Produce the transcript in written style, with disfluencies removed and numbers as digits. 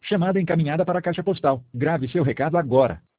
Chamada encaminhada para a caixa postal. Grave seu recado agora.